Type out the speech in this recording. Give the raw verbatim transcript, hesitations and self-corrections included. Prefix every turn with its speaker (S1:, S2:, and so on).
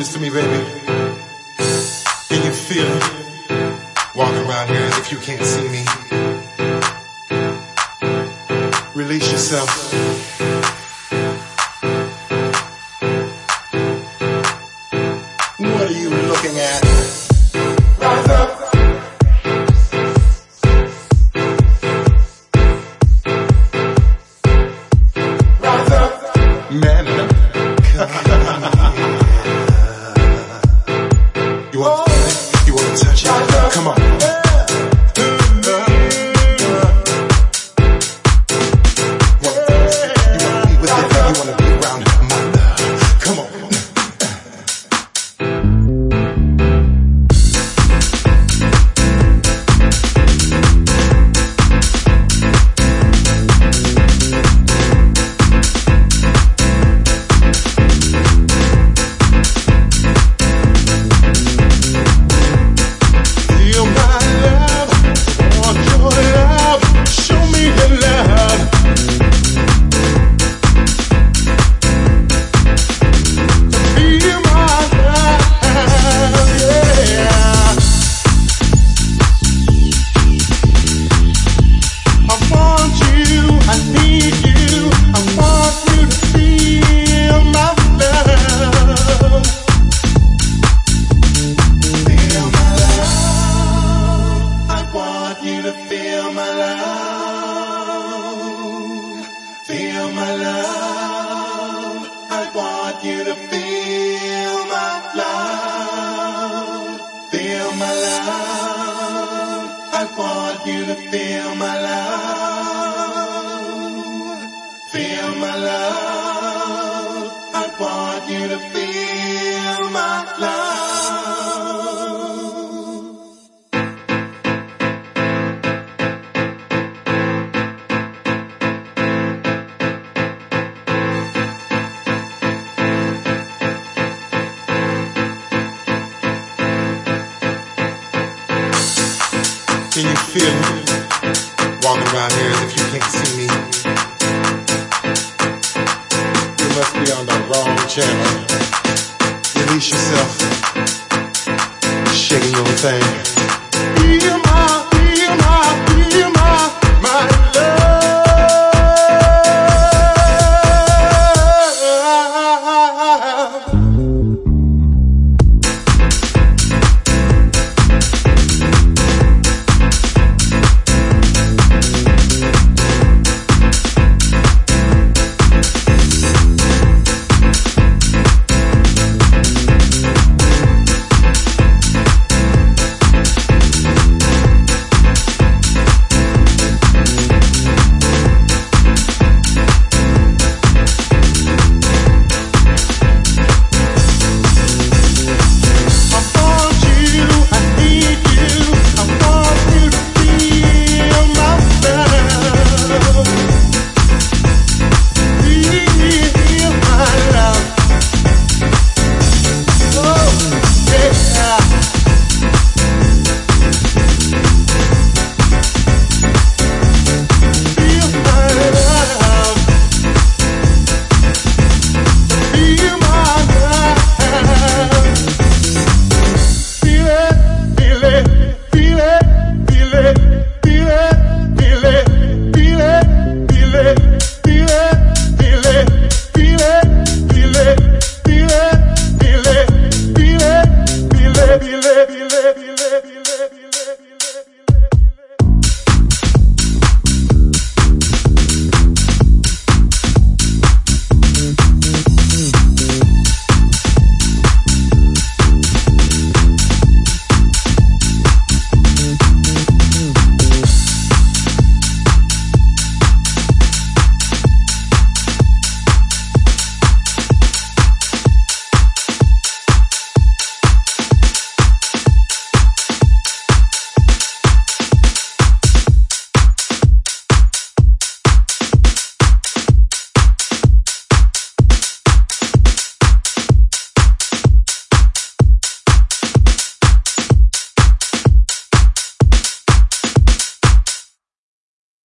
S1: this to me, baby. Can you feel it? Walking around here as if you can't see me. Release yourself. What are you looking at? Rise up. Rise up. Man up. You want to feel it? You want to touch it? Come on. Can you feel me? Walking around here as if you can't see me. You must be on the wrong channel. Release yourself. Shaking your thing.